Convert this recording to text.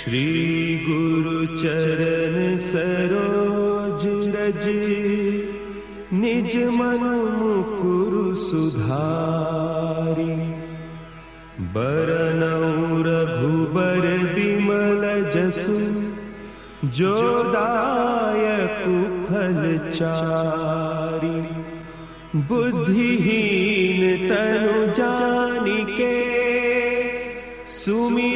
श्री गुरु चरण सरोज रज, निज मन मुकुरु सुधारि। बरनउँ रघुबर बिमल जसु, जो दायकु फल चारि। बुद्धिहीन तनु जानिके, सुमि